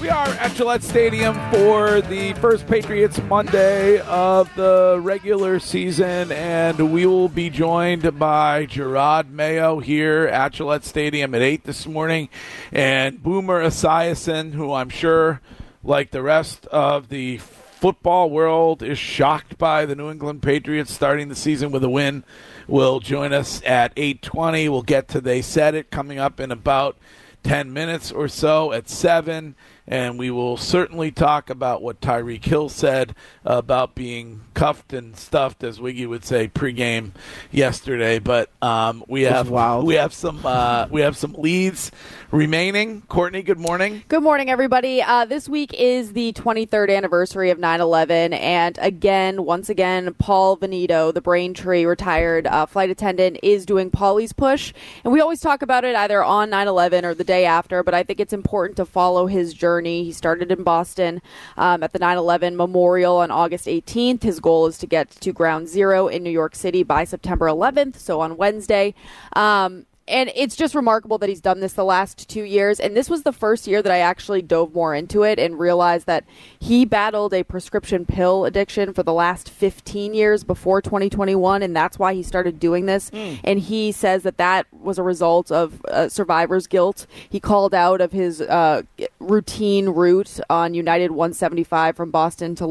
We are at Gillette Stadium for the first Patriots Monday of the regular season, and we will be joined by Jerod Mayo here at Gillette Stadium at 8 this morning, and Boomer Esiason, who I'm sure, like the rest of the football world, is shocked by the New England Patriots starting the season with a win, will join us at 8:20. We'll get to They Said It coming up in about 10 minutes or so at 7, and we will certainly talk about what Tyreek Hill said about being cuffed and stuffed, as Wiggy would say, pregame yesterday. But we have some leads remaining. Courtney, good morning. Good morning, everybody. This week is the 23rd anniversary of 9/11, and once again, Paul Veneto, the Braintree retired flight attendant, is doing Paulie's Push, and we always talk about it either on 9/11 or the day after, but I think it's important to follow his journey. He started in Boston at the 9/11 Memorial on August 18th. His goal is to get to Ground Zero in New York City by September 11th, so on Wednesday. And it's just remarkable that he's done this the last 2 years. And this was the first year that I actually dove more into it and realized that he battled a prescription pill addiction for the last 15 years before 2021. And that's why he started doing this. And he says that that was a result of survivor's guilt. He called out of his routine route on United 175 from Boston to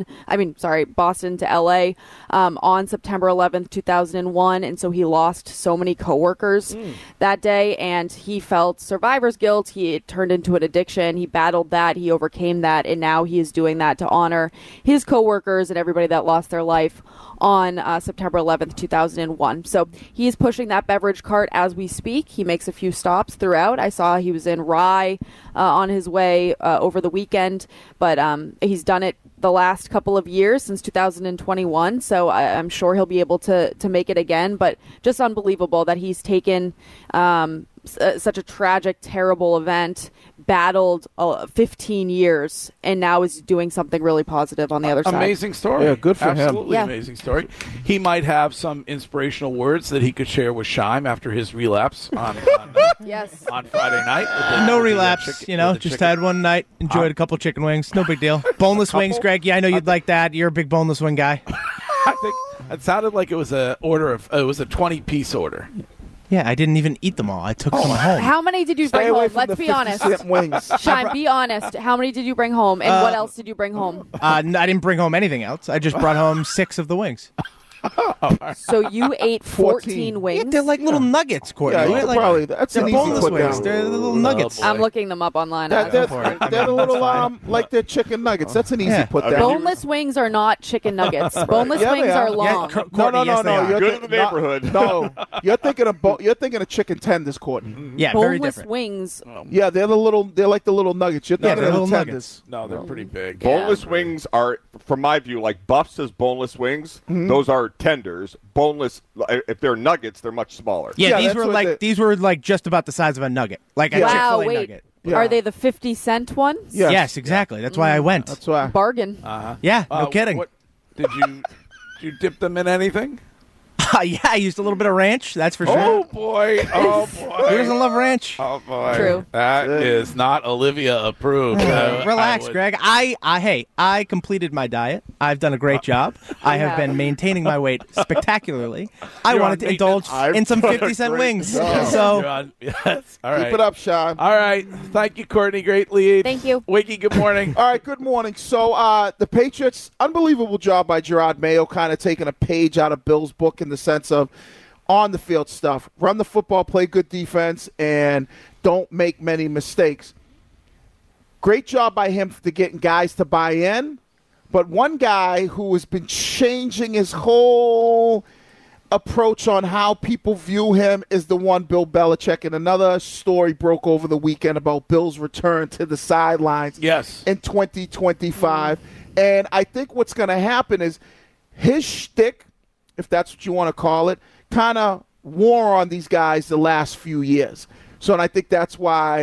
Boston to LA on September 11th, 2001. And so he lost so many coworkers that day, and he felt survivor's guilt. It turned into an addiction. He battled that. He overcame that, and now he is doing that to honor his coworkers and everybody that lost their life on September 11th, 2001. So he is pushing that beverage cart as we speak. He makes a few stops throughout. I saw he was in Rye on his way over the weekend, but he's done it the last couple of years since 2021, so I'm sure he'll be able to make it again. But just unbelievable that he's taken such a tragic, terrible event, battled 15 years, and now is doing something really positive on the other side. Amazing story. Yeah, good for him. Absolutely amazing story. He might have some inspirational words that he could share with Shime after his relapse on Friday night. No relapse, just had one night, enjoyed a couple chicken wings. No big deal. Boneless wings, Greg. Yeah, I know you'd like that. You're a big boneless wing guy. I think it sounded like it was a 20-piece order. Yeah, I didn't even eat them all. I took some home. How many did you bring home? Let's be honest. Shine, be honest. How many did you bring home, and what else did you bring home? I didn't bring home anything else. I just brought home 6 of the wings. So you ate 14 wings? Yeah, they're like little nuggets, Courtney. Yeah, probably. That's an easy boneless put wings. down. They're the little nuggets. I'm looking them up online. They're the little, like they're chicken nuggets. That's an easy put down. Boneless wings are not chicken nuggets. Boneless wings are long. No. You're good in the neighborhood. No, you're thinking of chicken tenders, Courtney. Yeah, very boneless different. wings. Yeah, they're like the little nuggets. You're thinking of little the nuggets. tenders. No, they're pretty big. Boneless wings are, from my view, like Buff says boneless wings. Those are tenders. Boneless, if they're nuggets, they're much smaller. Yeah, these were like just about the size of a nugget, like a Chick-fil-A nugget. Yeah. Are they the 50-cent ones? Yes, exactly. That's why I went. That's why. Bargain. Yeah, no kidding. Did you dip them in anything? Yeah, I used a little bit of ranch. That's for sure. Oh boy! Who doesn't love ranch? Oh boy! True. That is not Olivia approved. Relax, Greg. I completed my diet. I've done a great job. I have been maintaining my weight spectacularly. I wanted to indulge in some 50-cent wings. So yes. All right. Keep it up, Sean. All right. Thank you, Courtney. Great lead. Thank you. Wiggy, good morning. All right, good morning. So the Patriots, unbelievable job by Jerod Mayo, kind of taking a page out of Bill's book in the sense of on-the-field stuff. Run the football, play good defense, and don't make many mistakes. Great job by him for getting guys to buy in. But one guy who has been changing his whole approach on how people view him is the one, Bill Belichick. And another story broke over the weekend about Bill's return to the sidelines in 2025. And I think what's going to happen is his shtick, if that's what you want to call it, kind of wore on these guys the last few years. So and I think that's why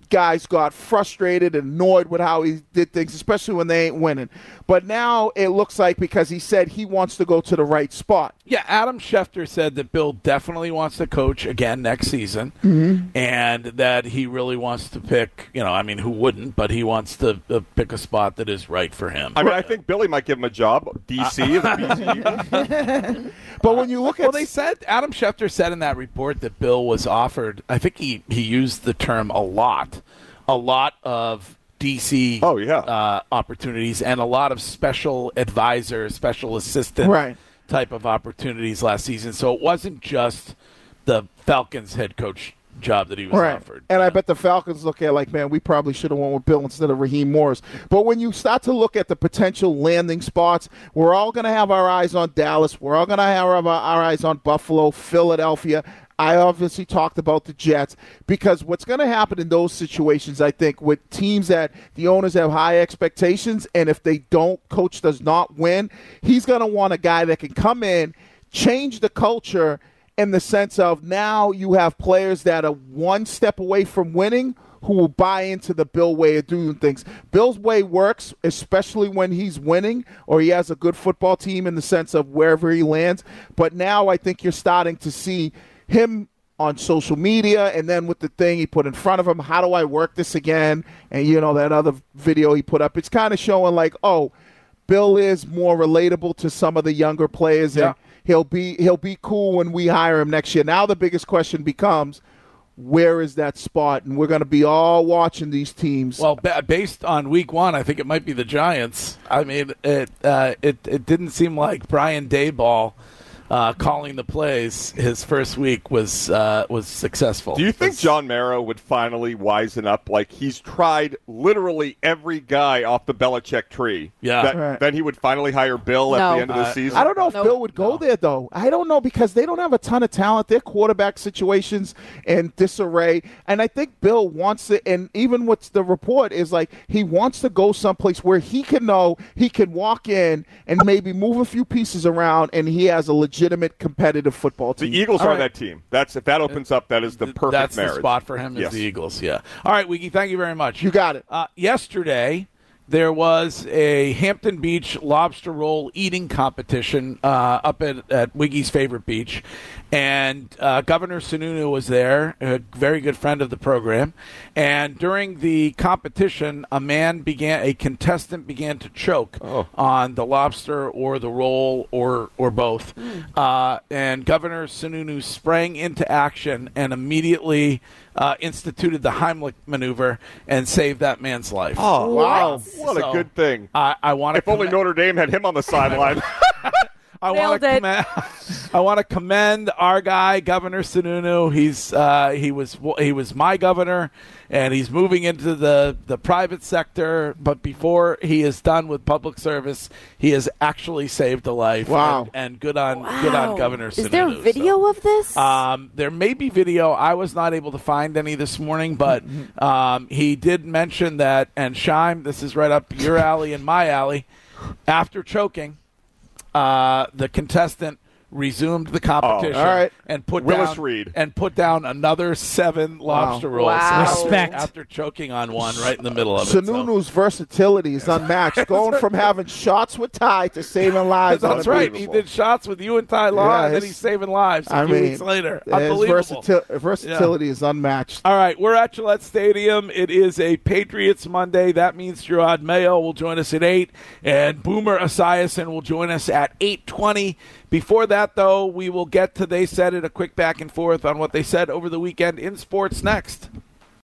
guys got frustrated and annoyed with how he did things, especially when they ain't winning. But now it looks like because he said he wants to go to the right spot. Yeah, Adam Schefter said that Bill definitely wants to coach again next season, and that he really wants to pick, who wouldn't, but he wants to pick a spot that is right for him. I think Billy might give him a job, DC, of the BC. But when you look at... Well, they said, Adam Schefter said in that report that Bill was offered, I think he used the term a lot of DC opportunities and a lot of special advisor, special assistant type of opportunities last season. So it wasn't just the Falcons head coach job that he was offered. And I bet the Falcons look at it like, man, we probably should have went with Bill instead of Raheem Morris. But when you start to look at the potential landing spots, we're all going to have our eyes on Dallas. We're all going to have our eyes on Buffalo, Philadelphia. I obviously talked about the Jets because what's going to happen in those situations, I think, with teams that the owners have high expectations, and if they don't, coach does not win, he's going to want a guy that can come in, change the culture in the sense of now you have players that are one step away from winning who will buy into the Bill way of doing things. Bill's way works, especially when he's winning or he has a good football team in the sense of wherever he lands. But now I think you're starting to see him on social media, and then with the thing he put in front of him, how do I work this again? And, that other video he put up, it's kind of showing like, oh, Bill is more relatable to some of the younger players, and he'll be cool when we hire him next year. Now the biggest question becomes, where is that spot? And we're going to be all watching these teams. Well, based on week one, I think it might be the Giants. I mean, it didn't seem like Brian Daboll calling the plays his first week was successful. Do you think John Mara would finally wisen up? Like, he's tried literally every guy off the Belichick tree. Yeah. Then he would finally hire Bill at the end of the season? I don't know if Bill would go there, though. I don't know because they don't have a ton of talent. Their quarterback situation's in disarray. And I think Bill wants it, and even what's the report is like he wants to go someplace where he can know he can walk in and maybe move a few pieces around, and he has a legitimate competitive football team. The Eagles are that team. If that opens up, that is the perfect marriage. That's the spot for him is the Eagles, yeah. All right, Wiggy, thank you very much. You got it. Yesterday, there was a Hampton Beach lobster roll eating competition up at Wiggy's favorite beach, and Governor Sununu was there, a very good friend of the program. And during the competition, a contestant began to choke on the lobster or the roll or both. And Governor Sununu sprang into action and immediately instituted the Heimlich maneuver and saved that man's life. Oh, wow. What a good thing. I want to. If only Notre Dame had him on the sideline. I want to commend our guy, Governor Sununu. He was my governor, and he's moving into the private sector. But before he is done with public service, he has actually saved a life. Wow! And good on Governor Sununu. Is there video of this? There may be video. I was not able to find any this morning, but he did mention that. And Shime, this is right up your alley and my alley. After choking, the contestant resumed the competition and put down another 7 lobster rolls. Wow. Respect. After choking on one right in the middle of it. Sununu's versatility is unmatched. Going from having shots with Ty to saving lives. That's right. He did shots with you and Ty Law, and then he's saving lives a few weeks later. Unbelievable. Versatility is unmatched. All right, we're at Gillette Stadium. It is a Patriots Monday. That means Gerard Mayo will join us at 8, and Boomer Esiason will join us at 8:20. Before that, though, we will get to They Said It, a quick back and forth on what they said over the weekend in sports next.